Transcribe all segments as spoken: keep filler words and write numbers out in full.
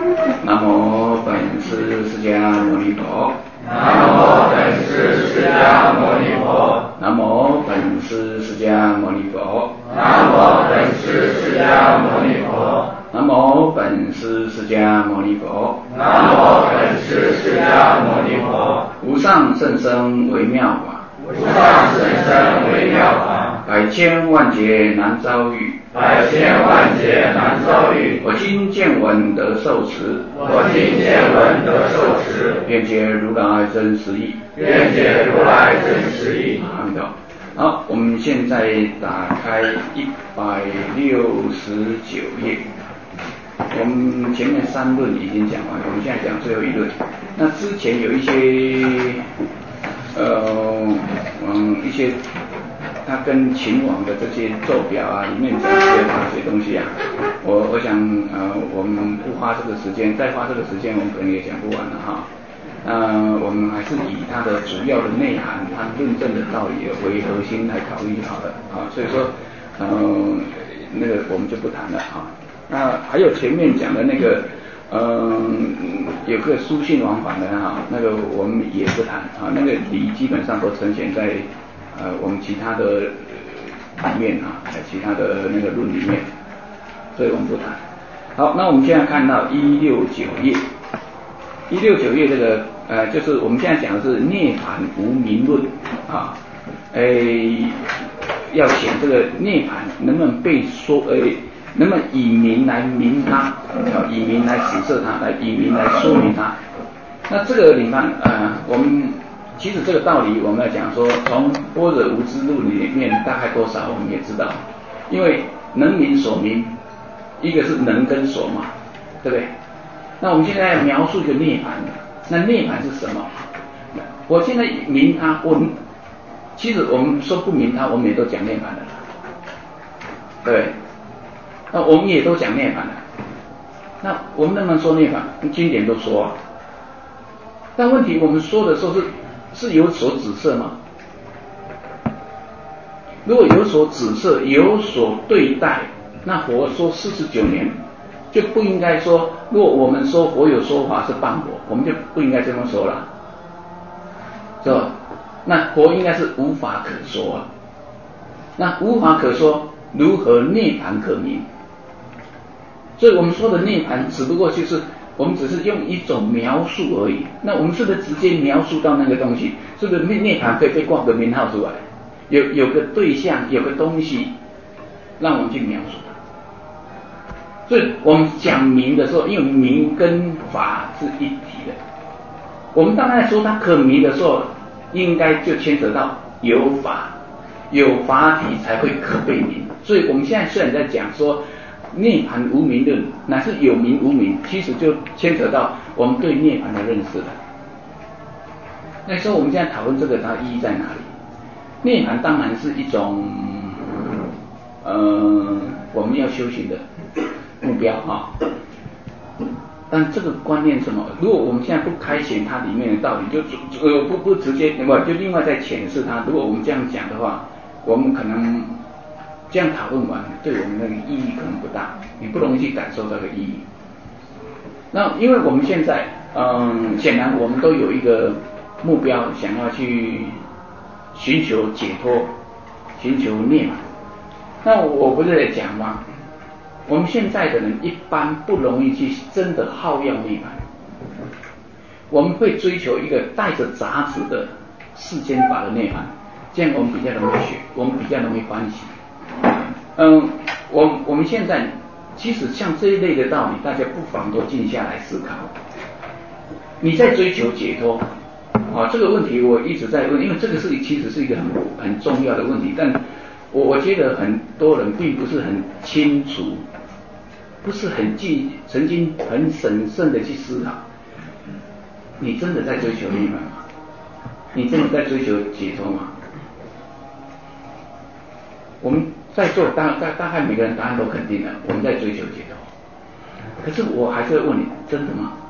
南无本师释迦牟尼佛。 南无本师释迦牟尼佛。 南无本师释迦牟尼佛。 南无本师释迦牟尼佛。 南无本师释迦牟尼佛。 南无本师释迦牟尼佛。 无上甚深微妙法。 无上甚深微妙法。 百千万劫难遭遇。 百千万劫难遭遇。 我今见闻得受持。 我今见闻得受持。 愿解如来真实义。 愿解如来真实义。 阿弥陀。好，我们现在打开一百六十九页。我们前面三论已经讲完，我们现在讲最后一论。那之前有一些呃嗯一些它跟秦王的这些奏表啊，里面讲一些哪些东西啊？我我想呃我们不花这个时间，再花这个时间我们可能也讲不完了哈。呃，我们还是以它的主要的内涵，它论证的道理为核心来考虑好了啊。所以说，呃，那个我们就不谈了啊。那还有前面讲的那个，嗯、呃，有个书信往返的哈，那个我们也不谈啊。那个理基本上都呈现在呃我们其他的里面啊，在其他的那个论里面，所以我们不谈。好，那我们现在看到一六九页。一六九页这个呃，就是我们现在讲的是涅槃无明论啊，诶，要讲这个涅槃能不能被说，诶，能不能以名来明它，啊，以名来指示它，来以名来说明它。那这个里面呃，我们其实这个道理我们来讲说，从般若无知论里面大概多少我们也知道，因为能明所明，一个是能跟所嘛，对不对？那我们现在描述一个涅槃，那涅槃是什么？我现在明它，我其实我们说不明它，我们也都讲涅槃的，对，那我们也都讲涅槃的。那我们能不能说涅槃？经典都说啊。但问题我们说的时候是是有所指示吗？如果有所指示，有所对待，那佛说四十九年。就不应该说，如果我们说佛有说法是谤佛，我们就不应该这么说了，是吧？那佛应该是无法可说啊。那无法可说，如何涅槃可明？所以我们说的涅槃，只不过就是我们只是用一种描述而已。那我们是不是直接描述到那个东西？是不是涅槃可以被挂个名号出来？有有个对象，有个东西，让我们去描述它。所以我们讲明的时候，因为明跟法是一体的，我们当然说它可明的时候，应该就牵扯到有法，有法体才会可被明。所以我们现在虽然在讲说涅槃无明论，乃是有明无明，其实就牵扯到我们对涅槃的认识了。那时候我们现在讨论这个，它意义在哪里？涅槃当然是一种，呃，我们要修行的目标啊，但这个观念是什么？如果我们现在不开显它里面的道理，就呃不不直接，不就另外再诠释它。如果我们这样讲的话，我们可能这样讨论完，对我们那个意义可能不大，你不容易去感受到这个意义。那因为我们现在，嗯，显然我们都有一个目标，想要去寻求解脱，寻求涅槃。那我不是在讲吗？我们现在的人一般不容易去真的好要涅槃，我们会追求一个带着杂质的世间法的涅槃，这样我们比较容易学，我们比较容易欢喜。嗯，我我们现在其实像这一类的道理，大家不妨都静下来思考。你在追求解脱，啊，这个问题我一直在问，因为这个是其实是一个很很重要的问题，但我我觉得很多人并不是很清楚，不是很记，曾经很审慎的去思考，你真的在追求涅槃吗？你真的在追求解脱吗？我们在座大大大概每个人答案都肯定了，我们在追求解脱。可是我还是会问你，真的吗？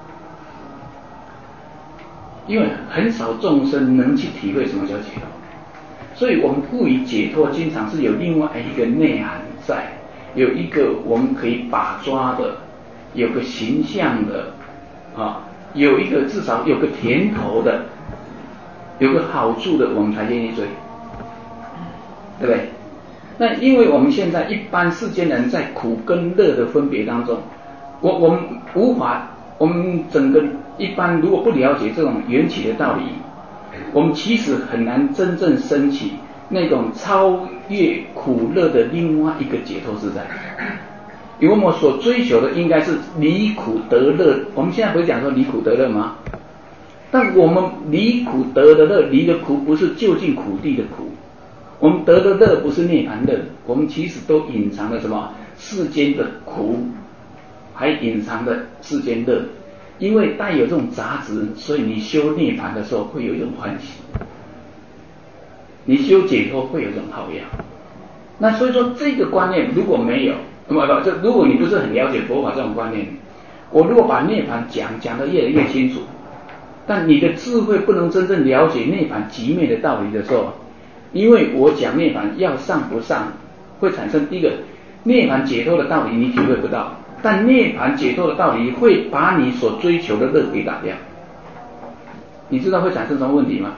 因为很少众生能去体会什么叫解脱，所以我们赋予解脱经常是有另外一个内涵在，有一个我们可以把抓的有个形象的啊，有一个至少有个甜头的，有个好处的，我们才愿意追，对不对？那因为我们现在一般世间人在苦跟乐的分别当中，我我们无法，我们整个一般如果不了解这种缘起的道理，我们其实很难真正升起那种超越苦乐的另外一个解脱自在。因为我们所追求的应该是离苦得乐，我们现在不是讲说离苦得乐吗？但我们离苦得的乐，离的苦不是就近苦地的苦，我们得的乐不是涅槃乐，我们其实都隐藏了什么世间的苦，还隐藏了世间乐。因为带有这种杂质，所以你修涅槃的时候会有一种欢喜，你修解脱会有一种好乐。那所以说这个观念如果没有，不不，这如果你不是很了解佛法这种观念，我如果把涅槃讲讲得越来越清楚，但你的智慧不能真正了解涅槃极灭的道理的时候，因为我讲涅槃要上不上，会产生第一个涅槃解脱的道理你体会不到，但涅槃解脱的道理会把你所追求的乐给打掉。你知道会产生什么问题吗？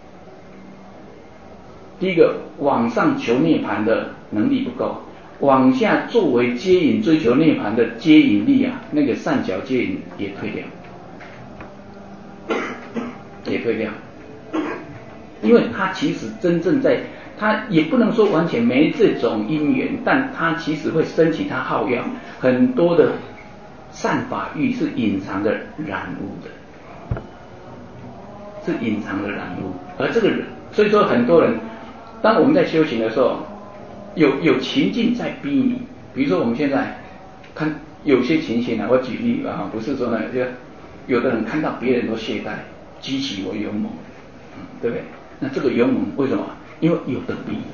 第一个，往上求涅槃的能力不够，往下作为接引追求涅槃的接引力啊，那个善巧接引也退掉，也退掉。因为他其实真正在，他也不能说完全没这种因缘，但他其实会升起他好乐，很多的善法欲是隐藏的染污的，是隐藏的染污。而这个人，所以说很多人，当我们在修行的时候，有有情境在逼你，比如说我们现在看有些情形啊，我举例啊，不是说呢，就有的人看到别人都懈怠，激起我勇猛，嗯，对不对？那这个勇猛为什么？因为有的比，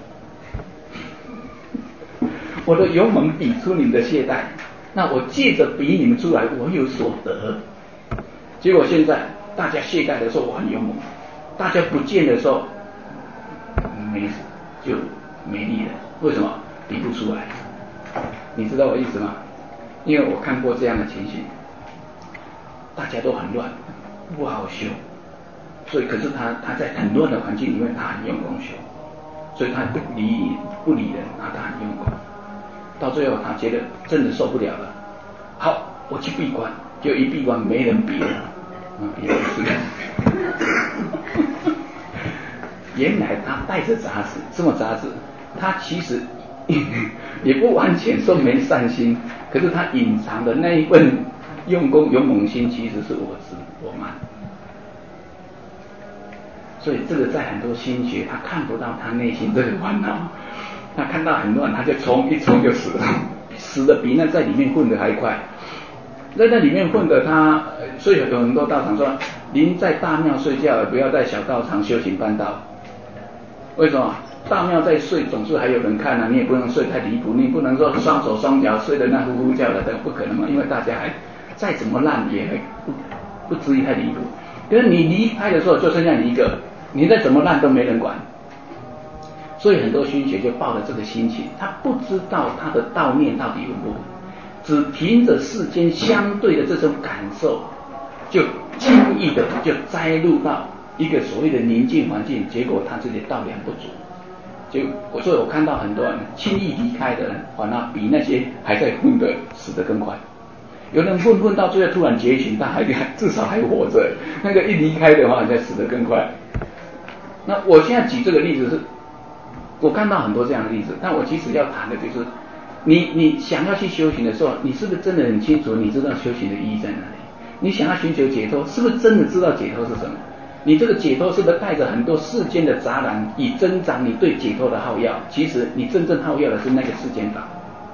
我的勇猛比出你们的懈怠，那我借着比你们出来，我有所得。结果现在大家懈怠的时候我很勇猛，大家不见的时候没就没力了。为什么？比不出来。你知道我意思吗？因为我看过这样的情形，大家都很乱，不好修。所以可是他他在很乱的环境里面，他很用功修，所以他不理不理人啊，他很用功。到最后他觉得真的受不了了，好，我去闭关，就一闭关没人比了，啊，也不是。原来他带着杂质，什么杂质？他其实也不完全说没善心，可是他隐藏的那一份用功勇猛心，其实是我执我慢。所以这个在很多心学，他看不到他内心这个烦恼，他看到很乱，他就冲一冲就死了，死的比那在里面混的还快。在那里面混的他，所以有很多道场说，您在大庙睡觉，不要在小道场修行办道。为什么？大庙在睡，总是还有人看啊，你也不能睡太离谱，你不能说双手双脚睡得那呼呼叫的，这个不可能嘛，因为大家还再怎么烂也还不不至于太离谱。可是你离开的时候，就剩下你一个。你再怎么烂都没人管，所以很多熏学就抱着这个心情，他不知道他的道念到底稳不稳，只凭着世间相对的这种感受，就轻易的就栽入到一个所谓的宁静环境，结果他自己道量不足。就我所以我看到很多人轻易离开的人，反而比那些还在混的死得更快。有人混混到最后突然觉醒，他还至少还活着，那个一离开的话，才死得更快。那我现在举这个例子是，我看到很多这样的例子，但我其实要谈的就是，你你想要去修行的时候，你是不是真的很清楚，你知道修行的意义在哪里？你想要寻求解脱，是不是真的知道解脱是什么？你这个解脱是不是带着很多世间的杂染，以增长你对解脱的好乐？其实你真正好乐的是那个世间法，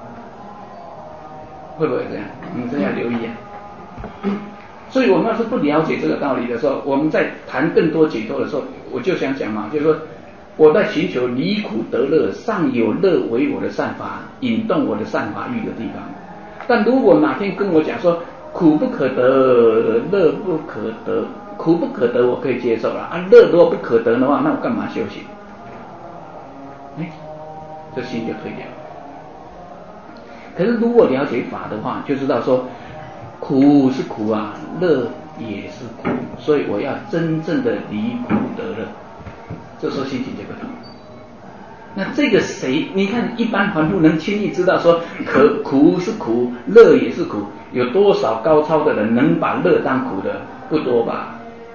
会不会这样？你真要留意啊。所以我们要是不了解这个道理的时候，我们在谈更多解脱的时候，我就想讲嘛，就是说我在寻求离苦得乐，尚有乐为我的善法，引动我的善法欲的地方。但如果哪天跟我讲说苦不可得，乐不可得，苦不可得我可以接受了啊，乐如果不可得的话，那我干嘛修行？哎，这心就退掉。可是如果了解法的话，就知道说苦是苦啊，乐也是苦，所以我要真正的离苦得乐，这时候心情就不同。那这个谁？你看一般凡夫能轻易知道说可苦是苦，乐也是苦，有多少高超的人能把乐当苦的？不多吧，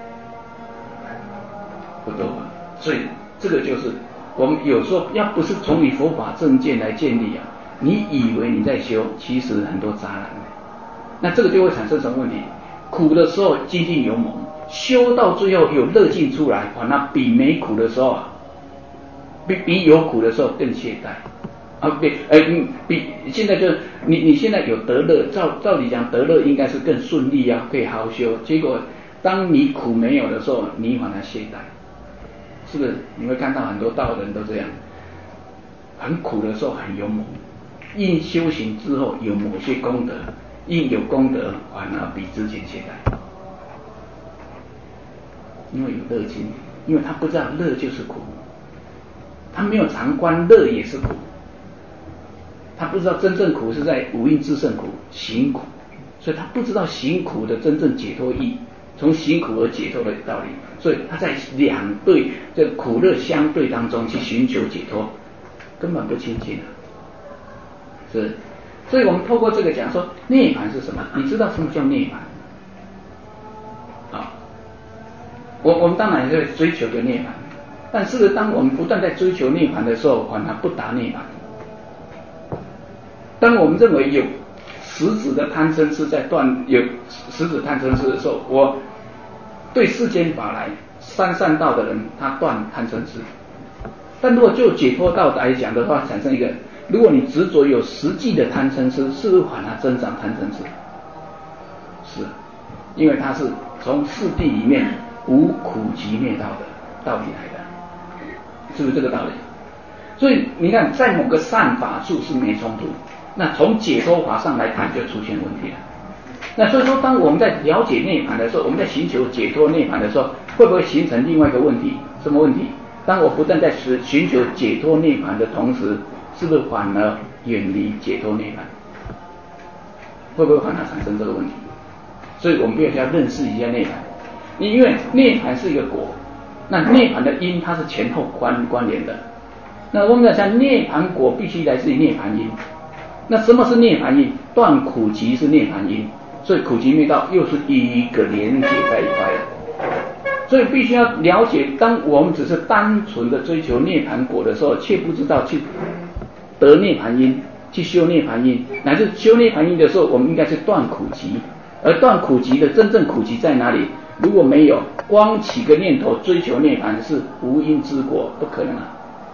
不多吧。所以这个就是我们有时候要不是从你佛法正见来建立啊，你以为你在修，其实很多杂染。那这个就会产生什么问题？苦的时候精进勇猛，修到最后有乐境出来，反而比没苦的时候啊。比比有苦的时候更懈怠啊，比呃比现在就你你现在有得乐，照照理讲得乐应该是更顺利啊，可以好好修。结果当你苦没有的时候，你反而懈怠，是不是？你会看到很多道人都这样，很苦的时候很勇猛，因修行之后有某些功德，因有功德反而比之前懈怠，因为有乐境，因为他不知道乐就是苦。他没有常观乐也是苦，他不知道真正苦是在五蕴炽盛苦行苦，所以他不知道行苦的真正解脱意，从行苦而解脱的道理，所以他在两对这苦乐相对当中去寻求解脱，根本不亲近啊，是，所以我们透过这个讲说涅槃是什么？你知道什么叫涅槃？啊，我我们当然也在追求的涅槃。但是当我们不断在追求涅槃的时候，反而不达涅槃。当我们认为有实质的贪嗔痴在断，有实质贪嗔痴的时候，我对世间法来三善道的人，他断贪嗔痴。但如果就解脱道来讲的话，产生一个，如果你执着有实际的贪嗔痴，是不是反而增长贪嗔痴？是，因为它是从四谛里面无苦集灭道的道理来的。是不是这个道理？所以你看，在某个善法处是没冲突，那从解脱法上来谈就出现问题了。那所以说，当我们在了解涅槃的时候，我们在寻求解脱涅槃的时候，会不会形成另外一个问题？什么问题？当我不但在寻求解脱涅槃的同时，是不是反而远离解脱涅槃？会不会反而产生这个问题？所以我们必须要认识一下涅槃，因为涅槃是一个果。那涅槃的因它是前后关关联的，那我们在想涅槃果必须来自于涅槃因，那什么是涅槃因？断苦集是涅槃因，所以苦集灭道又是一个连结在一块的，所以必须要了解，当我们只是单纯的追求涅槃果的时候，却不知道去得涅槃因，去修涅槃因，乃至修涅槃因的时候，我们应该是断苦集，而断苦集的真正苦集在哪里？如果没有光起个念头追求涅槃是无因之果，不可能啊，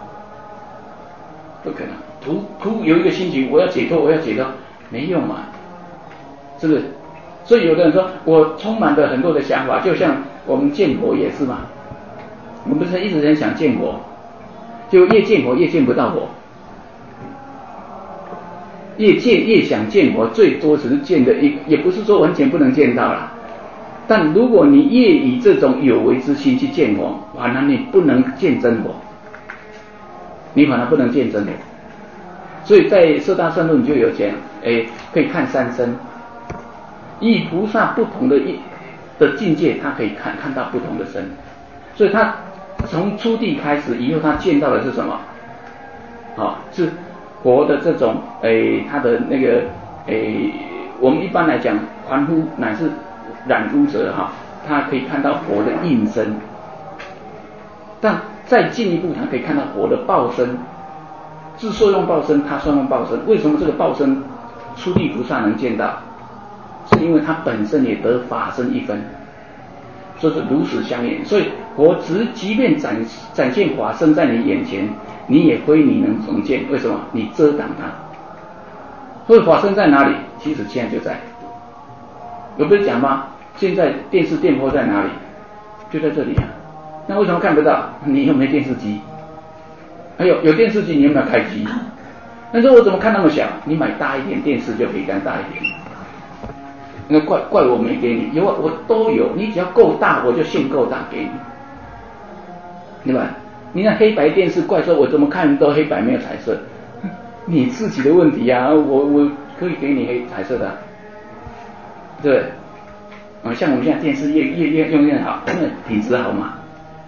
不可能。图图有一个心情，我要解脱，我要解脱，没用嘛，是不是？所以有的人说我充满了很多的想法，就像我们见佛也是嘛，我们不是一直在想见佛，就越见佛越见不到佛，越见越想见佛，最多只是见的一，也不是说完全不能见到啦。但如果你越以这种有为之心去见佛，反而你不能见真佛，你反而不能见真佛。所以在《摄大圣论》就有讲，哎，可以看三身，以菩萨不同的一的境界，他可以看看到不同的身。所以他从初地开始，以后他见到的是什么？哦，是佛的这种，哎，他的那个，哎，我们一般来讲，凡夫乃是染污者哈，他可以看到佛的应身，但再进一步，他可以看到佛的报身，自受用报身，他受用报身。为什么这个报身初地菩萨能见到？是因为他本身也得法身一分，所以是如此相应。所以佛只即便展展现法身在你眼前，你也非你能重见。为什么？你遮挡他。所以法身在哪里？其实现在就在。有不是讲吗？现在电视电波在哪里？就在这里啊。那为什么看不到？你又没电视机。还有有电视机，你有没有开机？那说我怎么看那么小？你买大一点电视就可以看大一点。那怪怪我没给你，有啊，我都有。你只要够大，我就限够大给你，对吧？你那黑白电视怪说，我怎么看都黑白没有彩色，你自己的问题啊。我我可以给你黑彩色的、啊。 对不对？啊，像我们现在电视越越越用越好，那个品质好嘛？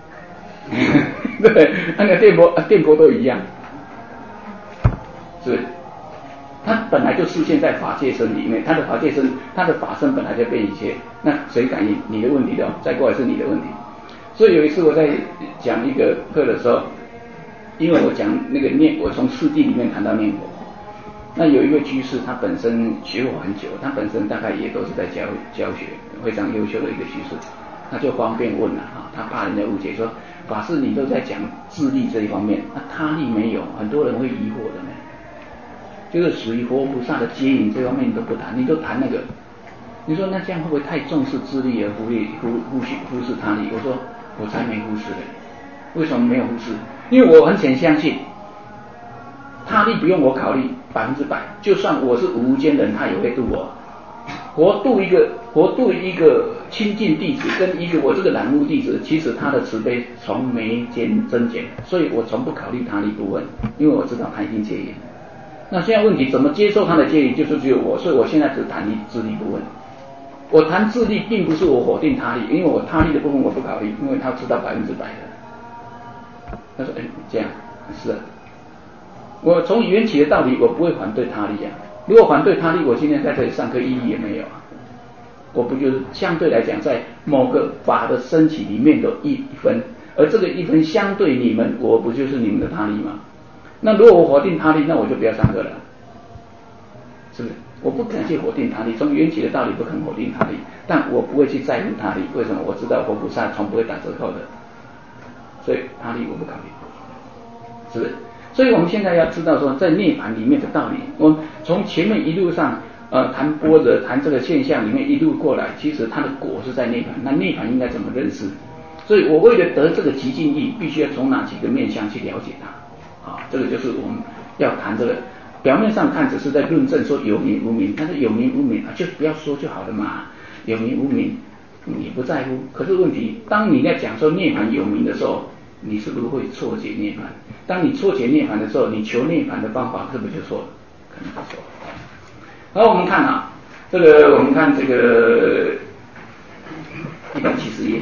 对，那个电波电波都一样，是不是？它本来就出现在法界身里面，它的法界身，它的法身本来就变一切，那谁感应？你的问题的，再过来是你的问题。所以有一次我在讲一个课的时候，因为我讲那个念，我从四谛里面谈到念佛，那有一位居士，他本身学佛很久，他本身大概也都是在教教学，非常优秀的一个居士，他就方便问了哈，他怕人家误解说，法师你都在讲自力这一方面，那他力没有，很多人会疑惑的呢。就是属于佛菩萨的接引这方面你都不谈，你都谈那个，你说那这样会不会太重视自力而忽略忽忽忽视他力？我说我才没忽视嘞，为什么没有忽视？因为我很浅相信，他力不用我考虑百分之百，就算我是无间人，他也会度我。佛度一个佛度一个亲近弟子，跟一个我这个染污弟子，其实他的慈悲从没减增减，所以我从不考虑他力部分，因为我知道他已经戒引。那现在问题怎么接受他的戒引，就是只有我，所以我现在只谈自力部分。我谈自力，并不是我否定他力，因为我他力的部分我不考虑，因为他知道百分之百的。他说：“哎，这样是啊。我从缘起的道理，我不会反对他力啊。如果反对他力，我今天在这里上课意义也没有啊。我不就是相对来讲，在某个法的升起里面的一分，而这个一分相对你们，我不就是你们的他力吗？那如果我否定他力，那我就不要上课了，是不是？我不肯去否定他力，从缘起的道理不肯否定他力，但我不会去在乎他力。为什么？我知道佛菩萨从不会打折扣的，所以他力我不考虑，是不是？所以我们现在要知道说，在涅槃里面的道理，我们从前面一路上呃谈般若，谈这个现象里面一路过来，其实它的果是在涅槃。那涅槃应该怎么认识？所以我为了得这个极尽意，必须要从哪几个面向去了解它。啊，这个就是我们要谈这个。表面上看只是在论证说有名无名，但是有名无名啊，就不要说就好了嘛。有名无名你不在乎，可是问题，当你在讲说涅槃有名的时候，你是不是会错解涅槃？当你错解涅槃的时候，你求涅槃的方法是不是就错了？可能就错了。然后我们看啊，这个我们看这个一百七十页，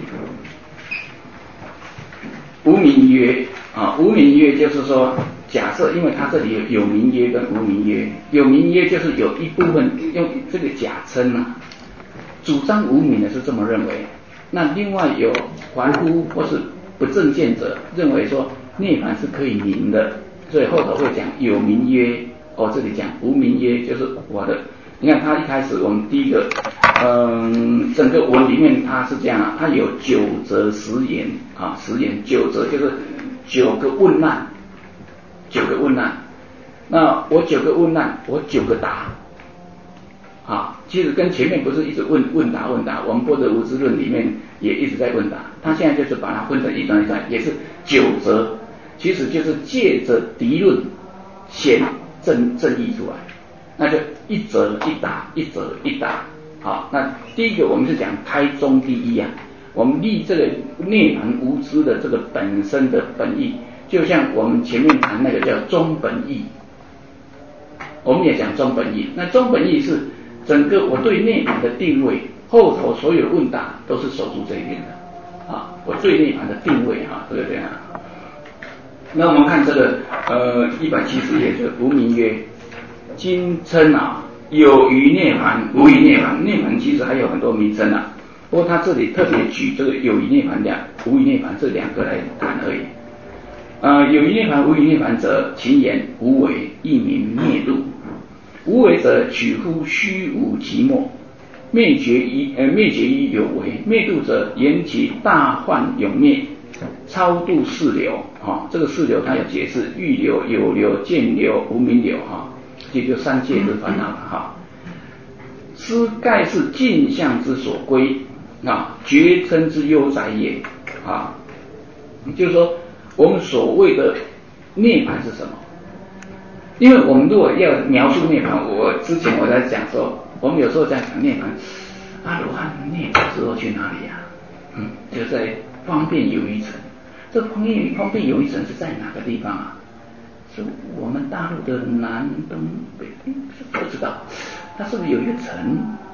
无名曰啊，无名曰就是说，假设因为它这里有有名曰跟无名曰，有名曰就是有一部分用这个假称啊，主张无名的是这么认为，那另外有凡夫或是不正见者认为说涅槃是可以名的，所以后头会讲有名曰，哦这里讲无名曰就是我的。你看他一开始我们第一个，嗯，整个文里面它是这样啊，它有九则十言啊，十言九则就是九个问难，九个问难。那我九个问难，我九个答。啊，其实跟前面不是一直问问答问答，我们般若无知论里面也一直在问答，他现在就是把它分成一段一段，也是九则，其实就是借着敌论显正正义出来，那就一则一答，一则一答。好，那第一个我们是讲开宗第一啊，我们立这个涅槃无知的这个本身的本意，就像我们前面谈那个叫中本义，我们也讲中本义，那中本义是整个我对涅槃的定位，后头所有问答都是守住这一边的啊，我对涅槃的定位啊，这个这样。那我们看这个呃一百七十页，就是无名曰，今称啊有余涅槃，无余涅槃，涅槃其实还有很多名称啊，不过他这里特别举这个有余涅槃两、无余涅槃这两个来谈而已。呃，有余涅槃、无余涅槃者，其言无为，亦名灭度。无为者，取乎虚无寂寞，灭绝于呃灭绝于有为。灭度者，言其大幻永灭，超度四流。哈、哦，这个四流它有解释：欲流、有流、见流、无明流。哈、哦，这就三界之烦恼了。哈、哦，斯盖是镜像之所归啊，绝尘之悠哉也。啊，就是说，我们所谓的涅槃是什么？因为我们如果要描述涅槃，我之前我在讲说，我们有时候在讲涅槃，阿罗汉涅槃之后去哪里啊？嗯，就在方便有余城。这方便方便有余城是在哪个地方啊？是我们大陆的南东北，不知道，它是不是有一个城？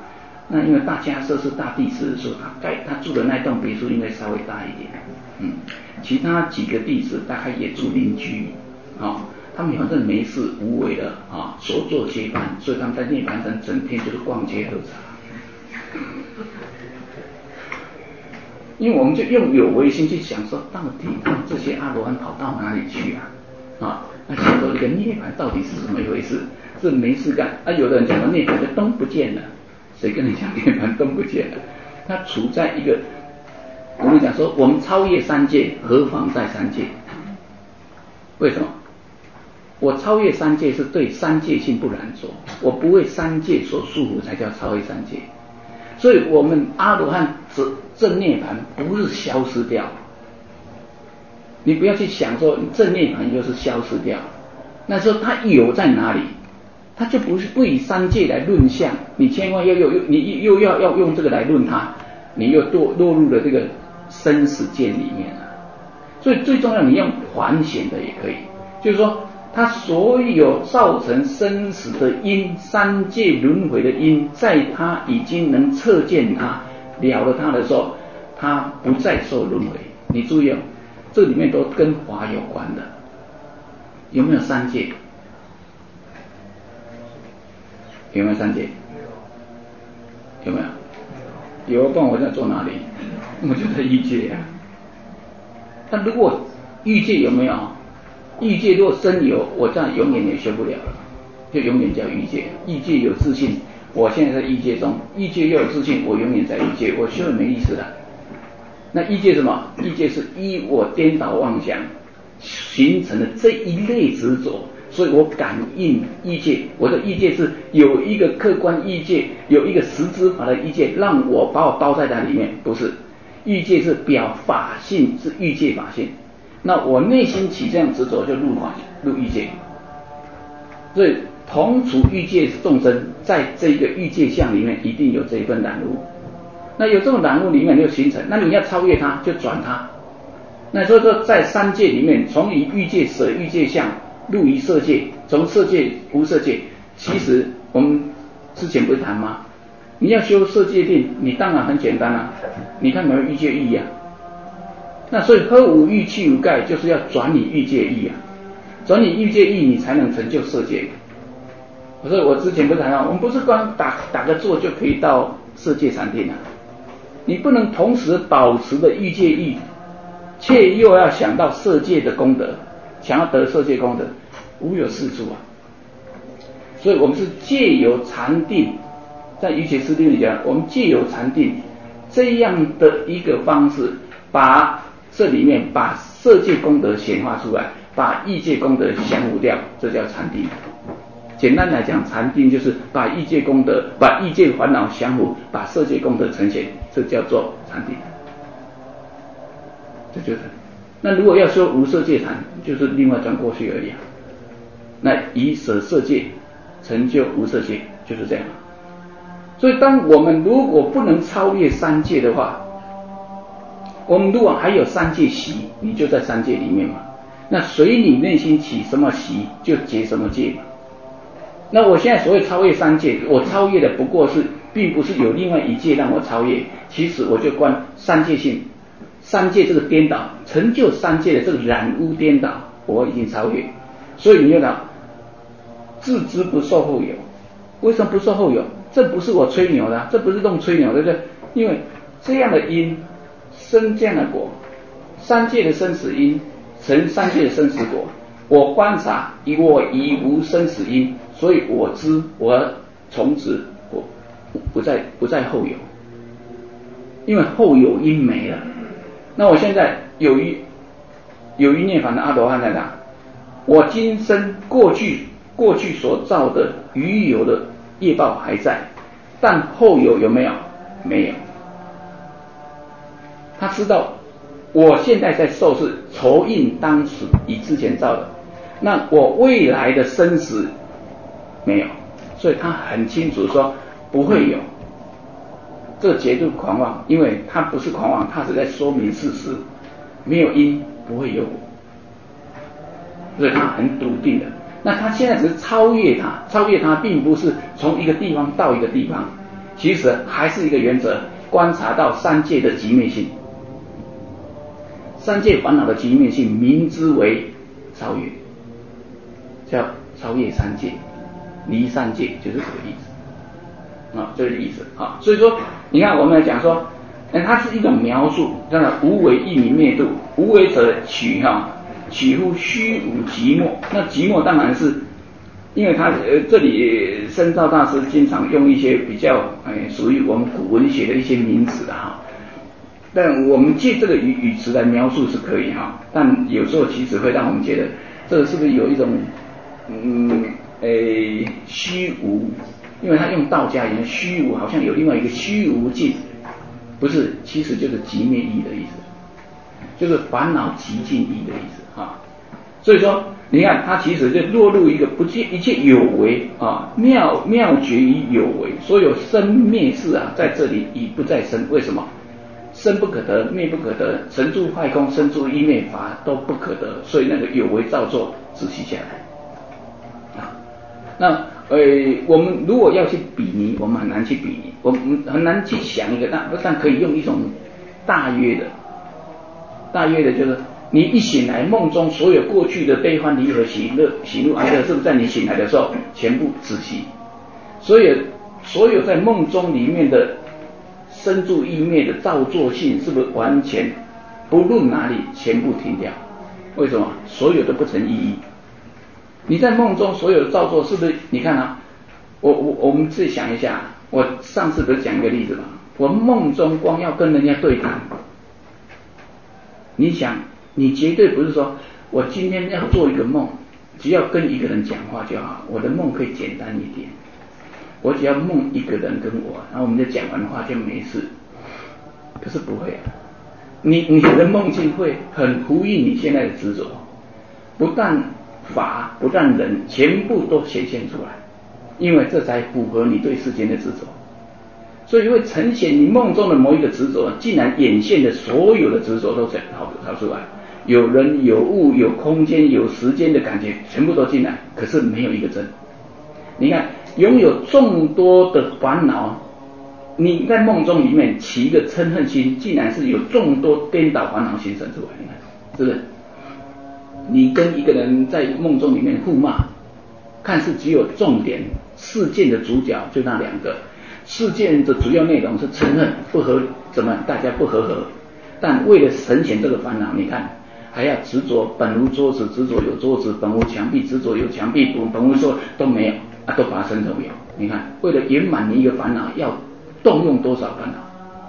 那因为大家设是大地师的时候，他盖他住的那栋别墅应该稍微大一点，嗯，其他几个弟子大概也住邻居，啊、哦，他们反正没事无为的啊、哦，所作皆办，所以他们在涅槃城整天就是逛街喝茶。因为我们就用有为心去想说，到底这些阿罗汉跑到哪里去啊？啊，那想说这个涅槃到底是怎么一回事？是没事干啊？有的人讲到涅槃就灯不见了，谁跟你讲涅槃灯不见了？它处在一个，我们讲说，我们超越三界，何妨在三界？为什么？我超越三界是对三界性不染着，我不为三界所束缚，才叫超越三界。所以我们阿罗汉正涅槃不是消失掉，你不要去想说正涅槃就是消失掉，那时候它有在哪里，它就不是不以三界来论相，你千万要用你又要要用这个来论它，你又堕落入了这个生死界里面了。所以最重要，你用环显的也可以，就是说它所有造成生死的因，三界轮回的因，在它已经能测见它了了它的时候，它不再受轮回。你注意哦，这里面都跟法有关的。有没有三界？有没有三界？有没有？有，不然我在做哪里？我就在欲界啊。但如果欲界有没有？欲界若真有，我这样永远也学不了了，就永远叫欲界。欲界有自信，我现在在欲界中；欲界又有自信，我永远在欲界，我修也没意思了。那欲界什么？欲界是依我颠倒妄想形成的这一类执着，所以我感应欲界。我的欲界是有一个客观欲界，有一个实质法的欲界，让我把我包在那里面，不是。欲界是表法性，是欲界法性。那我内心起这样执着，就入法入欲界。所以同处欲界众生，在这个欲界相里面，一定有这一份染污。那有这种染污里面就形成，那你要超越它，就转它。那所以说，在三界里面，从于欲界舍欲界相，入于色界，从色界无色界。其实我们之前不是谈吗？你要修色界定，你当然很简单啊，你看有没有欲界意啊？那所以呵无欲去无盖，就是要转你欲界意啊，转你欲界意，你才能成就色界。所以我之前不是谈到，我们不是光打打个坐就可以到色界禅定啊，你不能同时保持的欲界意，却又要想到色界的功德，想要得色界功德，无有是处啊。所以我们是借由禅定，在瑜伽师定里讲，我们借由禅定这样的一个方式，把这里面把色界功德显化出来，把欲界功德降服掉，这叫禅定。简单来讲，禅定就是把欲界功德、把欲界烦恼降服，把色界功德呈现，这叫做禅定。这就是。那如果要说无色界禅，就是另外转过去而已啊。那以舍色界成就无色界，就是这样。所以，当我们如果不能超越三界的话，我们如果还有三界习，你就在三界里面嘛。那随你内心起什么习，就结什么界嘛。那我现在所谓超越三界，我超越的不过是，并不是有另外一界让我超越。其实我就观三界性，三界这个颠倒，成就三界的这个染污颠倒，我已经超越。所以你要讲，自知不受后有。为什么不受后有？这不是我吹牛的、啊，这不是弄吹牛的，对不对？因为这样的因生这样的果，三界的生死因成三界的生死果。我观察，以我已无生死因，所以我知我从此我不再不再后有，因为后有因没了。那我现在有一有一涅槃的阿罗汉在哪？我今生过去过去所造的余有的业报还在，但后有有没有？没有。他知道我现在在受是酬应当时以之前造的，那我未来的生死没有，所以他很清楚说不会有。这绝对狂妄，因为他不是狂妄，他是在说明事实，没有因不会有果，所以他很笃定的。那他现在只是超越他，超越他并不是从一个地方到一个地方， 其实还是一个原则，观察到三界的寂灭性，三界烦恼的寂灭性，名之为超越，叫超越三界，离三界，就是这个意思啊，这个意思啊。所以说，你看我们来讲说，嗯，它是一种描述，真的无为一名灭度，无为者取哈，取乎虚无寂寞。那寂寞当然是，因为他呃这里深造大师经常用一些比较哎属于我们古文学的一些名词的哈，但我们借这个语语词来描述是可以哈，但有时候其实会让我们觉得这个是不是有一种嗯诶虚无，因为他用道家言虚无，好像有另外一个虚无尽。不是，其实就是寂灭意的意思，就是烦恼寂尽意的意思啊。所以说，你看它其实就落入一个不见一切有为啊，妙妙绝于有为，所有生灭事啊，在这里已不再生。为什么？生不可得，灭不可得，成住坏空，生住异灭法都不可得，所以那个有为造作止息下来啊。那呃，我们如果要去比拟，我们很难去比拟，我们很难去想一个，但但可以用一种大约的，大约的就是你一醒来，梦中所有过去的悲欢离合、喜乐、喜怒哀乐，是不是在你醒来的时候全部止息？所有所有在梦中里面的生住异灭的造作性，是不是完全不论哪里全部停掉？为什么？所有都不成意义。你在梦中所有的造作，是不是？你看啊，我我我们自己想一下，我上次不是讲一个例子嘛？我梦中光要跟人家对谈，你想，你绝对不是说我今天要做一个梦，只要跟一个人讲话就好，我的梦可以简单一点，我只要梦一个人跟我，然后我们就讲完话就没事。可是不会啊，你你的梦境会很呼应你现在的执着，不但法不但人全部都显现出来，因为这才符合你对世间的执着，所以会呈现你梦中的某一个执着，竟然眼现的所有的执着都跑跑出来，有人有物有空间有时间的感觉全部都进来，可是没有一个真。你看拥有众多的烦恼，你在梦中里面起一个嗔恨心，竟然是有众多颠倒烦恼形成出来，你看是不是？你跟一个人在梦中里面互骂，看似只有重点，事件的主角就那两个，事件的主要内容是嗔恨不和，怎么大家不和和，但为了省显这个烦恼，你看还要执着本无桌子，执着有桌子，本无墙壁，执着有墙壁，本本无说都没有啊，都把它生成有。你看为了圆满你一个烦恼，要动用多少烦恼？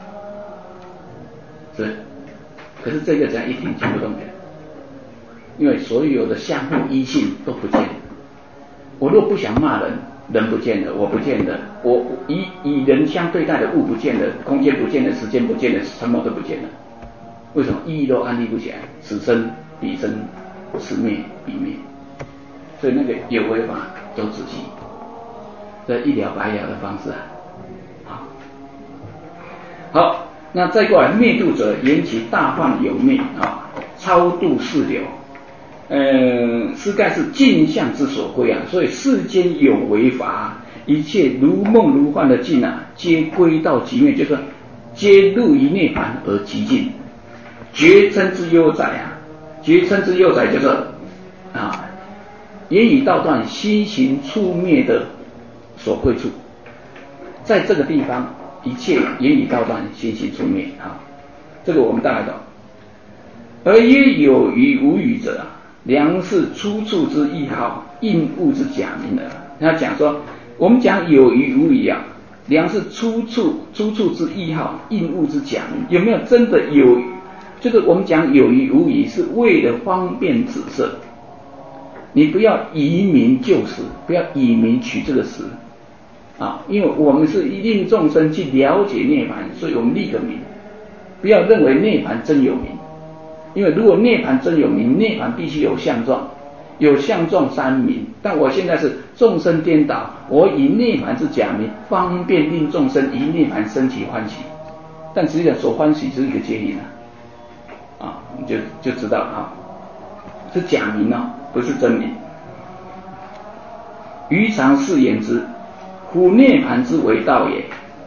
是，可是这个只要一停全部都没了。因为所有的相互依性都不见了。我若不想骂人，人不见了，我不见了，我以以人相对待的物不见了，空间不见了，时间不见了，什么都不见了。为什么？意义都安立不起来，此生彼生，此灭彼灭。所以那个有为法都止息，这一了百了的方式啊。好，好，那再过来灭度者，言其大幻有灭啊，超度世流。呃，是盖是镜像之所归啊，所以世间有为法，一切如梦如幻的境啊，皆归到极灭，就是皆入于涅槃而极尽。绝称之悠哉啊，绝称之悠哉就是啊，言语道断心行处灭的所归处，在这个地方，一切言语道断心行处灭啊，这个我们大概懂。而曰有余无余者啊，良是出处之意号，应物之假名了。他讲说，我们讲有余无余啊，良是出处出处之意号，应物之假名。有没有真的有？就是我们讲有余无余，是为了方便指涉。你不要以名就实，不要以名取这个实啊，因为我们是令众生去了解涅槃，所以我们立个名，不要认为涅槃真有名。因为如果涅槃真有名，涅槃必须有相状，有相状三名。但我现在是众生颠倒，我以涅槃之假名，方便令众生以涅槃生起欢喜。但实际上所欢喜是一个结因啊，啊，你就就知道啊，是假名哦，不是真名。余常是言之，夫涅槃之为道也，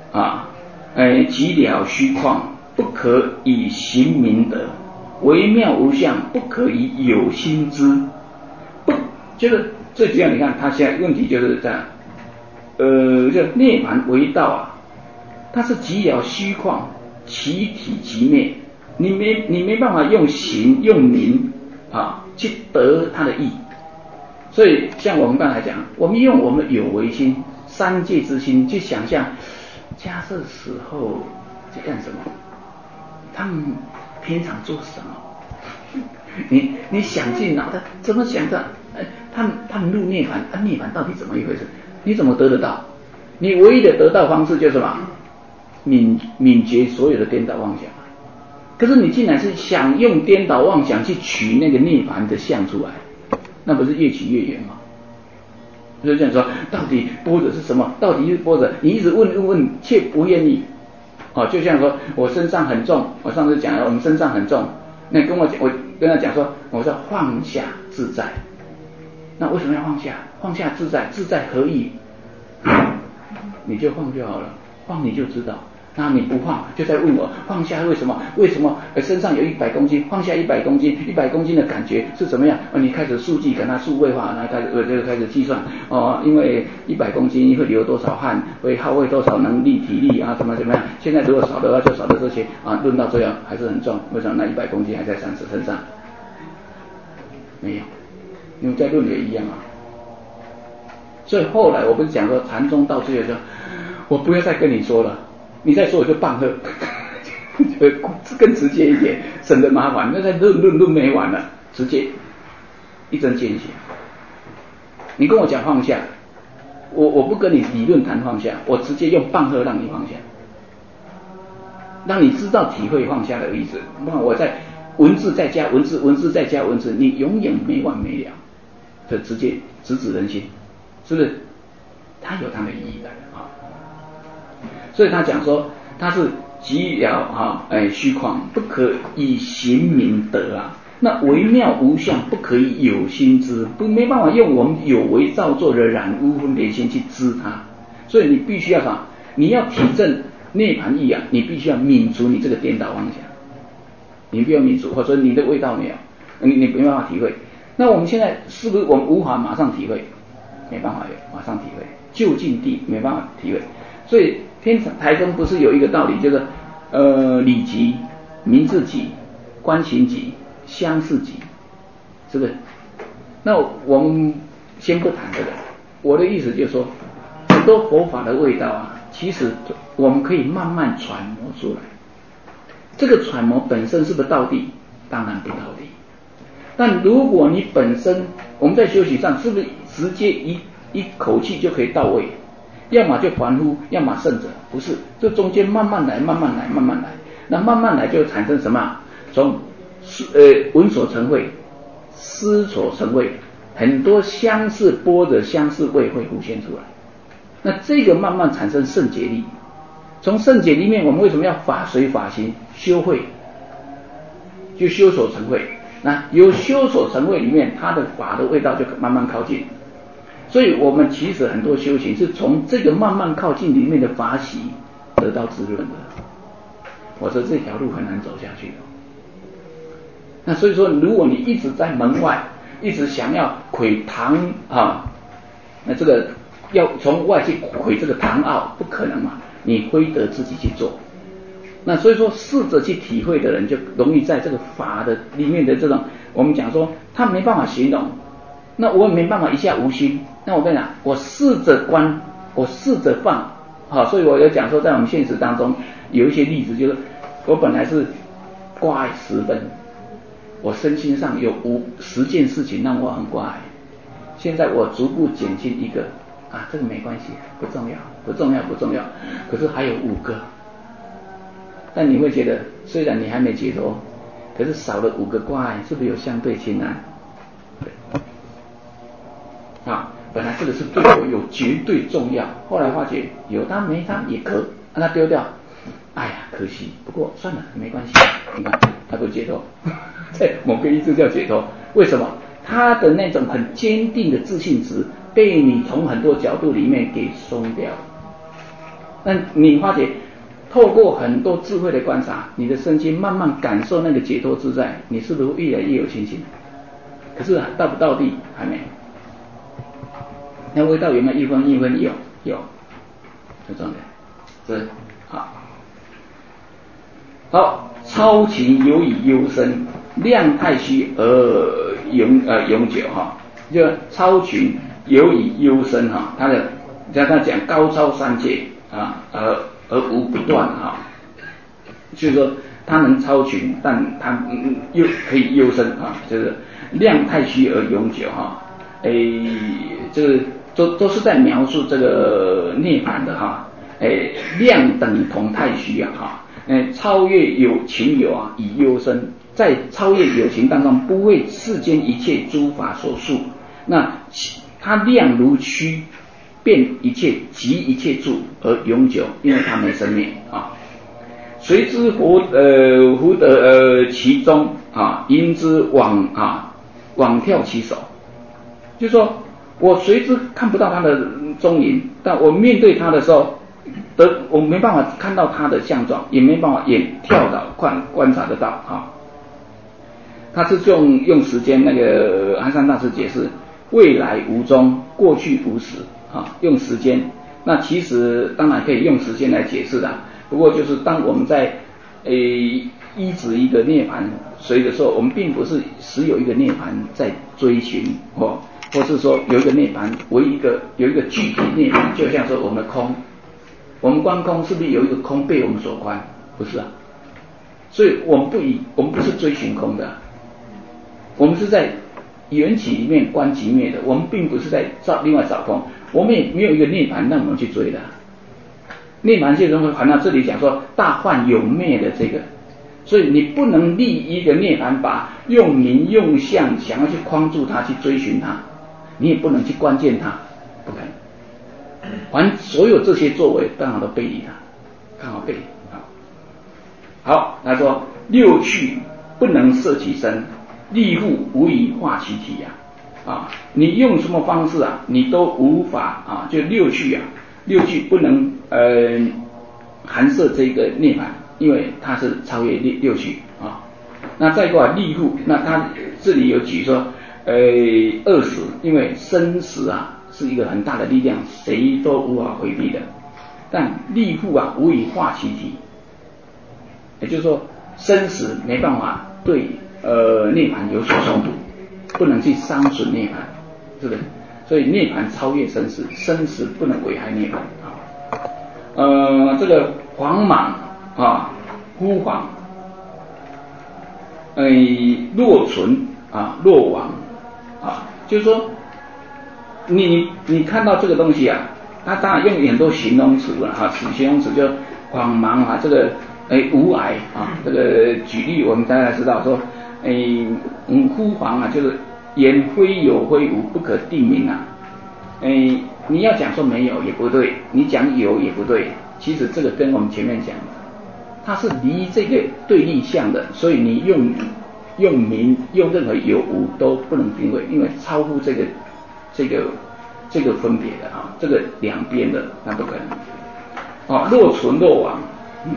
啊，哎，寂了虚旷，不可以行明德，微妙无相，不可以有心知。不，就是最主要，你看他现在问题就是这样，呃，就涅槃为道啊，它是寂了虚旷，其体即灭，你没你没办法用行用名啊去得它的意。所以像我们刚才讲，我们用我们有为心、三界之心去想象，假设死后在干什么，他们平常做什么，你你想尽脑袋怎么想的？哎，他们他们入涅槃，啊，涅槃到底怎么一回事？你怎么得得到？你唯一的得到方式就是什么？泯泯绝所有的颠倒妄想。可是你竟然是想用颠倒妄想去取那个涅槃的相出来，那不是越取越远吗？就是这样说，到底般若是什么？到底是般若？你一直问问问，却不愿意。哦，就像说我身上很重，我上次讲了，我们身上很重，那跟我讲，我跟他讲说，我说放下自在。那为什么要放下？放下自在，自在何意？你就放就好了，放你就知道。那你不放，就在问我放下为什么？为什么身上有一百公斤，放下一百公斤，一百公斤的感觉是怎么样？哦，你开始数据，给它数位化，然后开始呃就开始计算哦，因为一百公斤会流多少汗，会耗费多少能力、体力啊，怎么怎么样？现在如果少的话，就少的这些啊，论到这样还是很重，为什么那一百公斤还在三十身上？没有，因为在论也一样啊。所以后来我不是讲说禅宗到最后说，我不要再跟你说了。你再说我就棒喝，更直接一点，省得麻烦。那再论论论没完了，直接一针见血。你跟我讲放下，我我不跟你理论谈放下，我直接用棒喝让你放下，让你知道体会放下的意思。不然我再文字再加文字，文字再加文字，你永远没完没了。这直接直指人心，是不是？它有它的意义的啊。所以他讲说，他是寂了哈，哎，虚旷，不可以行明德啊。那微妙无相，不可以有心知，不没办法用我们有为造作的染污分别心去知它。所以你必须要啥？你要体证涅槃意啊，你必须要泯除你这个颠倒妄想，你不要泯除，或者你的味道没有，你你没办法体会。那我们现在是不是我们无法马上体会？没办法有马上体会，就近地没办法体会。所以天台中不是有一个道理，就是呃理即、名字即、观行即、相似即，是不是？那我们先不谈这个，我的意思就是说，很多佛法的味道啊，其实我们可以慢慢揣摩出来。这个揣摩本身是不是道地？当然不道地。但如果你本身我们在修行上是不是直接一一口气就可以到位？要么就凡夫，要么圣者，不是，这中间慢慢来，慢慢来，慢慢来，那慢慢来就产生什么？从呃闻所成慧，思所成慧，很多相似般若相似味会浮现出来。那这个慢慢产生圣解力，从圣解里面，我们为什么要法随法行修慧？就修所成慧。那由修所成慧里面，它的法的味道就慢慢靠近。所以我们其实很多修行是从这个慢慢靠近里面的法喜得到滋润的，我说这条路很难走下去的。那所以说，如果你一直在门外，一直想要窥堂啊，那这个要从外去窥这个堂奥，不可能嘛，你非得自己去做。那所以说，试着去体会的人，就容易在这个法的里面的这种，我们讲说，他没办法形容。那我也没办法一下无心，那我跟你讲，我试着观，我试着放，好，所以我有讲说，在我们现实当中有一些例子，就是我本来是挂碍十分，我身心上有五十件事情让我很挂碍，现在我逐步减轻一个，啊，这个没关系，不重要，不重要，不重要，可是还有五个，但你会觉得，虽然你还没解脱，可是少了五个挂碍，是不是有相对轻难？啊，本来这个是对我有绝对重要，后来发觉有它没它也可，让它丢掉，哎呀，可惜。不过算了，没关系。你看，他不解脱，在某个意思叫解脱。为什么？他的那种很坚定的自信值被你从很多角度里面给松掉了。 那你发觉透过很多智慧的观察，你的身心慢慢感受那个解脱自在，你是不是越来越有信心？可是到不到地还没。那味道有没有一分一分？有有，就这样的，这好。好，超情有以幽深，量太虚而永呃永久哈。就超群有以幽深哈，他的像他讲高超三界啊，而而无不断哈。就是说他能超群，但他嗯又可以幽深啊，就是量太虚而永久哈。诶，这个都都是在描述这个涅槃的哈。诶，量等同太虚啊哈。诶，超越有情有啊，以幽深，在超越有情当中，不为世间一切诸法所束。那它量如虚，遍一切及一切处而永久，因为它没生灭啊。随之佛呃福得呃其中啊，因之往啊往跳其手。就是说我随之看不到它的踪影，但我面对它的时候，得我没办法看到它的相状，也没办法眼跳蚤观观察得到啊。他是用用时间，那个安山大师解释。未来无终，过去无始啊，用时间。那其实当然可以用时间来解释的，不过就是当我们在诶依止一个涅槃随的时候，我们并不是只有一个涅槃在追寻，或或是说有一个涅槃为一个有一个具体涅槃，就像说我们的空，我们观空是不是有一个空被我们所观？不是啊，所以我们不以我们不是追寻空的，我们是在缘起里面观即灭的，我们并不是在找另外找空，我们也没有一个涅槃让我们去追的。涅槃就是会谈到这里讲说大幻有灭的这个，所以你不能立一个涅槃法，用名用相想要去框住它，去追寻它，你也不能去关键它，不可能。凡所有这些作为，当然都背离它，刚好背离。好，他说六趣不能摄其身。立户无以化其体呀、啊，啊，你用什么方式啊，你都无法啊，就六趣啊，六趣不能呃含摄这个涅槃，因为它是超越六六趣啊。那再过来立户，那他这里有举说，呃，饿死，因为生死啊是一个很大的力量，谁都无法回避的。但立户啊无以化其体，也就是说生死没办法对。呃，涅槃有所冲突，不能去伤损涅槃，是不是？所以涅槃超越生死，生死不能危害涅槃啊。呃，这个黄莽啊，枯黄，呃，若存啊，若亡啊，就是说，你你看到这个东西啊，它当然用很多形容词了哈，形容词就黄茫啊，这个诶无碍啊，这个举例我们大家知道说。诶，嗯，枯黄啊，就是言非有非无，不可定名啊。诶，你要讲说没有也不对，你讲有也不对。其实这个跟我们前面讲的，它是离这个对立项的，所以你用用名用任何有无都不能定位，因为超乎这个这个这个分别的啊，这个两边的那不可能。哦，若存若亡，嗯，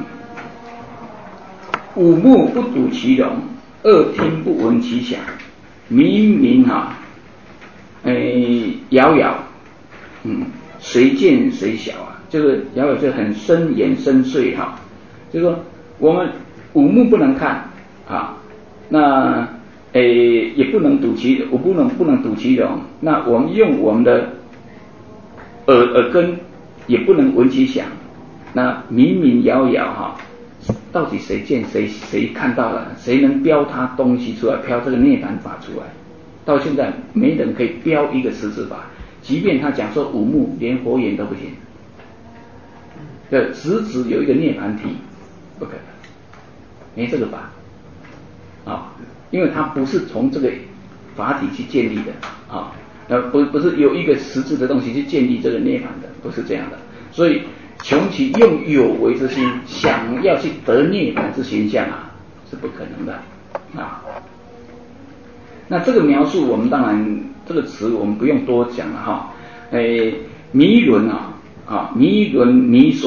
五目不睹其容。二听不闻其响，明明哈，诶，杳杳，嗯，谁见谁晓啊？这个杳杳就很深远深邃哈，就是说我们五目不能看啊，那诶也不能睹其，我不能不能睹其容，那我们用我们的耳耳根也不能闻其响，那明明杳杳哈。到底谁见谁谁看到了？谁能标他东西出来？标这个涅槃法出来？到现在没人可以标一个十字法，即便他讲说五目，连佛言都不行。对，直指有一个涅槃体，不可能，没这个法啊，因为它不是从这个法体去建立的啊，呃，不不是有一个实质的东西去建立这个涅槃的，不是这样的，所以。穷其用有为之心，想要去得涅槃之形象啊，是不可能的啊。那这个描述，我们当然这个词我们不用多讲了哈。诶，迷轮啊，啊，迷轮迷所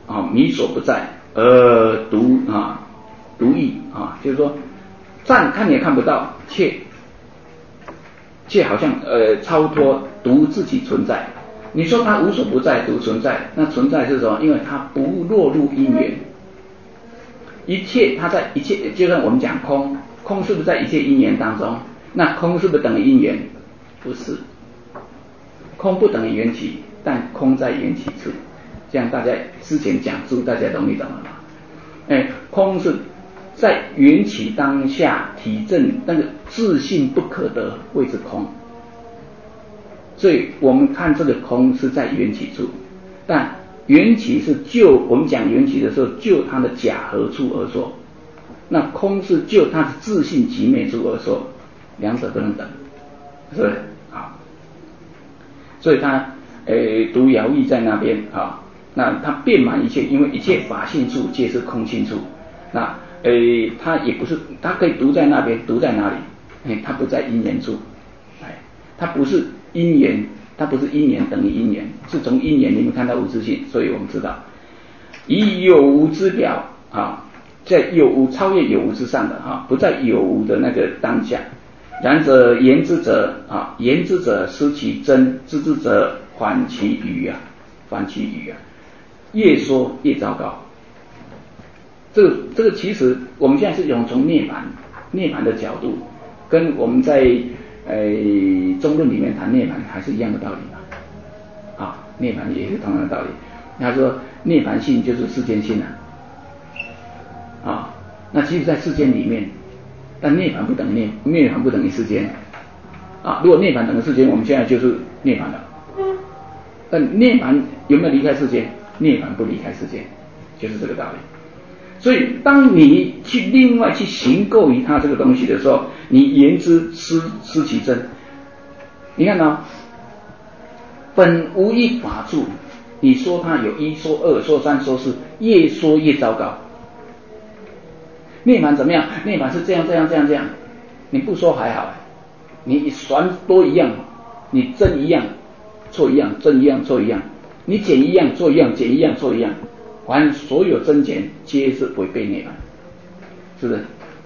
啊迷所不在，而独啊独异啊，就是说暂看也看不到，却却好像呃超脱独自己存在。你说它无所不在，独存在，那存在是什么？因为它不落入因缘，一切它在一切，就像我们讲空，空是不是在一切因缘当中？那空是不是等于因缘？不是，空不等于缘起，但空在缘起处。这样大家之前讲述，大家懂一懂了吗？哎，空是在缘起当下体证那个自性不可得，谓之空。所以我们看这个空是在缘起处，但缘起是就我们讲缘起的时候，就它的假合处而说，那空是就它的自性即灭处而说，两者不能等，是不是？好，所以它诶独摇逸在那边啊，那它遍满一切，因为一切法性处皆是空性处，那诶它也不是，它可以独在那边，独在哪里？诶，它不在因缘处，哎，它不是因缘，它不是因缘等于因缘，是从因缘里面看到无自性，所以我们知道以有无之表啊，在有无超越有无之上的啊，不在有无的那个当下。然则言之者啊，言之者失其真，知之者缓其愚啊，缓其愚啊，越说越糟糕。这个这个其实我们现在是用从涅槃涅槃的角度，跟我们在呃中论里面谈涅槃还是一样的道理嘛。啊，涅槃也是同样的道理。他说涅槃性就是世间性啊，啊，那其实在世间里面。但涅槃不等涅涅槃不等于世间啊！如果涅槃等于世间，我们现在就是涅槃了。但涅槃有没有离开世间？涅槃不离开世间，就是这个道理。所以，当你去另外去行构于它这个东西的时候，你言之失失其真。你看啊，本无一法处，你说它有一，说二，说三，说四，越说越糟糕。涅槃怎么样？涅槃是这样这样这样这样，你不说还好，你传多一样，你真一样错一样，真一样错一样，你减一样做一样，减一样做一样，凡所有增减皆是违背涅槃，是不是？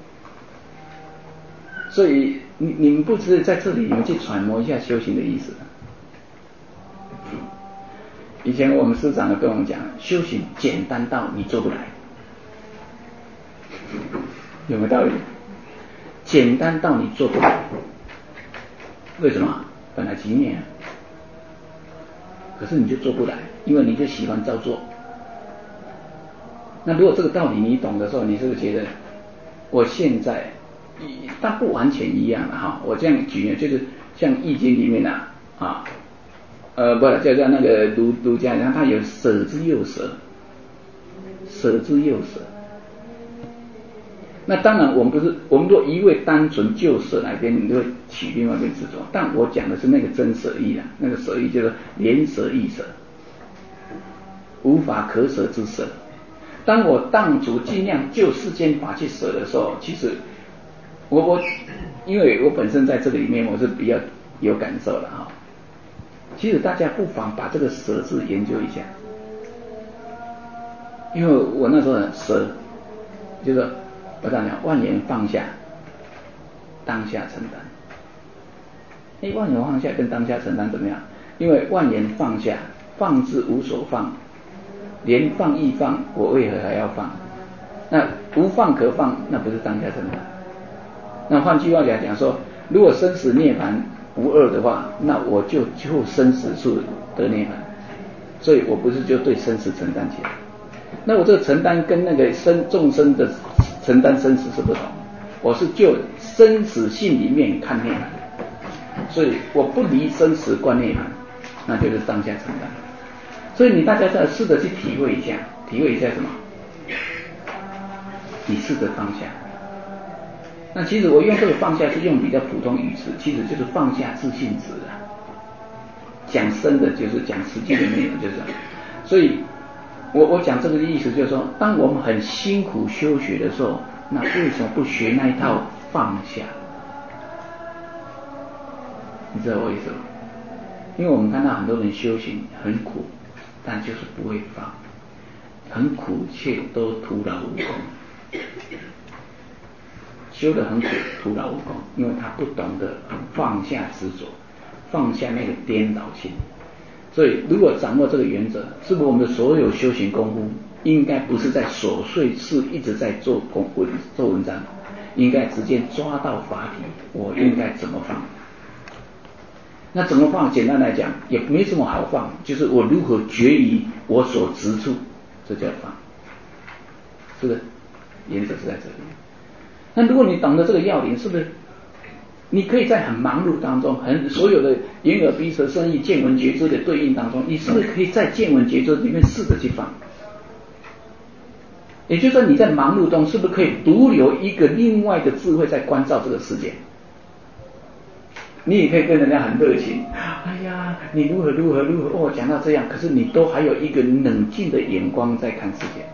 所以你你们不知在这里你们去揣摩一下修行的意思。以前我们师长跟我们讲，修行简单到你做不来。有没有道理？简单到你做不来，为什么？本来即灭，可是你就做不来，因为你就喜欢照做。那如果这个道理你懂的时候，你是不是觉得我现在，但不完全一样了哈？我这样举呢，就是像《易经》里面啊啊，呃，不叫叫那个儒儒家，然后他有舍之又舍，舍之又舍。那当然，我们不是，我们若一味单纯就舍哪边，你就会取另外一边执着。但我讲的是那个真舍义啊，那个舍义就是连舍义舍，无法可舍之舍。当我当主尽量就世间法去舍的时候，其实我我因为我本身在这个里面我是比较有感受的哈。其实大家不妨把这个舍字研究一下，因为我那时候舍就是。我讲讲万言放下，当下承担。哎，万言放下跟当下承担怎么样？因为万言放下，放之无所放，连放亦放，我为何还要放？那无放可放，那不是当下承担。那换句话讲讲说，如果生死涅槃不二的话，那我就就生死处得涅槃，所以我不是就对生死承担起来。那我这个承担跟那个生众生的承担生死是不同，我是就生死性里面看涅槃，所以我不离生死观涅槃，那就是当下承担。所以你大家再试着去体会一下，体会一下什么？你试着放下。那其实我用这个放下是用比较普通语词，其实就是放下自性质啊。讲深的就是讲实际的内容，就是这样。所以。我我讲这个意思就是说，当我们很辛苦修学的时候，那为什么不学那一套放下？你知道我意思吗？因为我们看到很多人修行很苦，但就是不会放。 很苦，却都徒劳无功。修得很苦，徒劳无功，因为他不懂得放下执着，放下那个颠倒性。所以，如果掌握这个原则，是不是我们的所有修行功夫，应该不是在琐碎事一直在做功文做文章，应该直接抓到法体，我应该怎么放？那怎么放？简单来讲，也没什么好放，就是我如何决于我所执处，这叫放，是不是？原则是在这里。那如果你懂得这个要领，是不是？你可以在很忙碌当中，很所有的眼耳鼻舌身意见闻觉知的对应当中，你是不是可以在见闻觉知里面试着去放？也就是说，你在忙碌中是不是可以独留一个另外的智慧在关照这个世界？你也可以跟人家很热情，哎呀，你如何如何如何哦，讲到这样，可是你都还有一个冷静的眼光在看世界，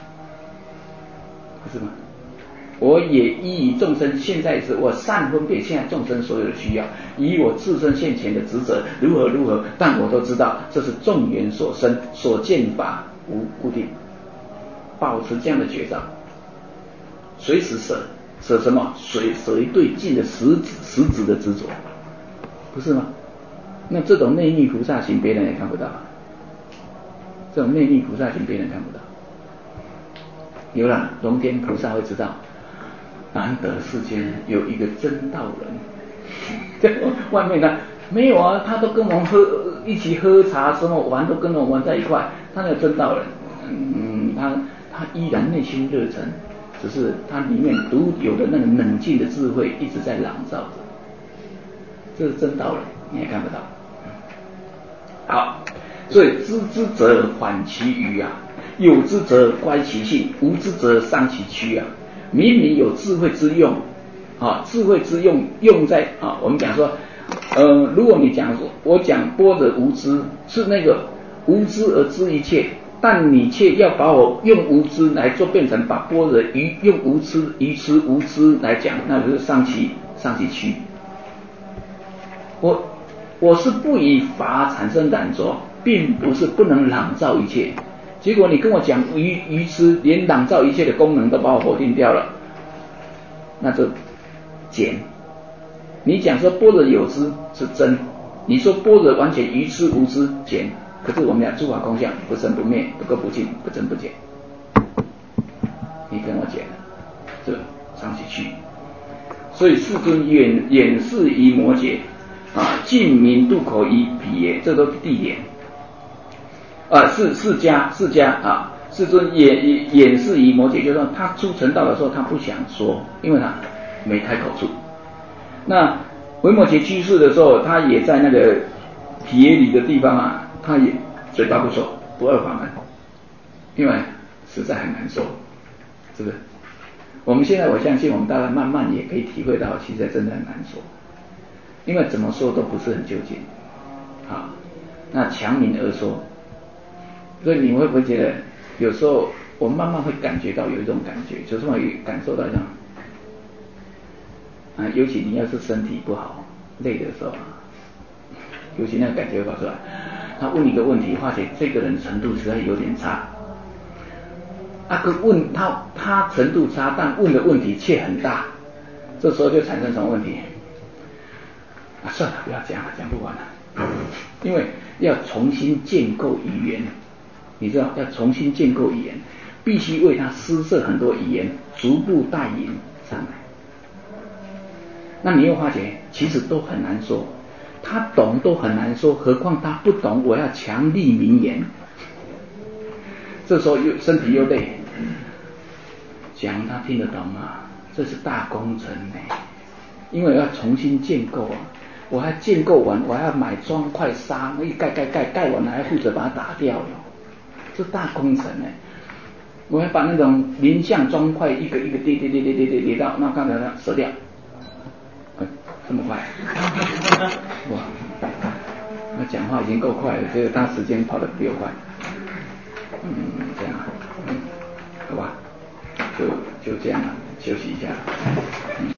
不是吗？我也依以众生现在是我善分辨现在众生所有的需要，以我自身现前的职责如何如何，但我都知道这是众缘所生，所见法无固定，保持这样的觉照，随时舍舍什么？随舍一对境的实质实质的执着，不是吗？那这种内密菩萨行别人也看不到，这种内密菩萨行别人看不到。有了龙天菩萨会知道，难得世间有一个真道人，在外面呢没有啊，他都跟我们喝一起喝茶什么玩，都跟我们玩在一块，他那个真道人，嗯，他他依然内心热忱，只是他里面独有的那个冷静的智慧一直在朗照着，这是真道人，你也看不到。好，所以知之者缓其愚啊，有之则乖其性，无之则伤其躯啊。明明有智慧之用啊，智慧之用用在啊，我们讲说，呃，如果你讲说，我讲般若无知是那个无知而知一切，但你却要把我用无知来做变成把般若愚用无知愚痴无知来讲，那就是伤其伤其躯。我我是不以法产生染着，并不是不能朗照一切。结果你跟我讲愚愚痴，连朗照一切的功能都把我否定掉了，那就减。你讲说般若有知是真，你说般若完全愚痴无知减。可是我们讲诸法空相，不生不灭，不垢不净，不增不减。你跟我讲，这伤其躯。所以世尊远远视于摩诘啊，近明渡口于毗耶，这都是地点。啊，是释迦，释迦啊，世尊也演示于摩诘，就是说他出成道的时候，他不想说，因为他没开口处。那维摩诘居士的时候，他也在那个毗耶里的地方啊，他也嘴巴不说，不二法门，因为实在很难说，是不是？我们现在我相信，我们大概慢慢也可以体会到，其实真的很难说，因为怎么说都不是很究竟啊。那强名而说。所以你会不会觉得有时候我慢慢会感觉到有一种感觉，有时候会感受到这样啊，尤其你要是身体不好累的时候啊，尤其那个感觉会跑出来。他问你个问题，发现这个人程度实在有点差，啊，可问他他程度差，但问的问题却很大，这时候就产生什么问题？啊，算了，不要讲了，讲不完了，因为要重新建构语言。你知道要重新建构语言，必须为他施设很多语言，逐步带引上来。那你又发觉其实都很难说，他懂都很难说，何况他不懂，我要强力名言，这时候又身体又累，讲他听得懂吗？这是大工程呢，因为要重新建构啊，我还建构完，我还要买砖块沙，一盖盖盖盖完，还要负责把它打掉了。这大工程呢，我要把那种林相砖块一个一个叠叠叠叠叠叠叠到，那刚才它折掉，哎，这么快，哇！那讲话已经够快了，结果他时间跑得比我快，嗯，这样，嗯，好吧，就就这样了，休息一下。嗯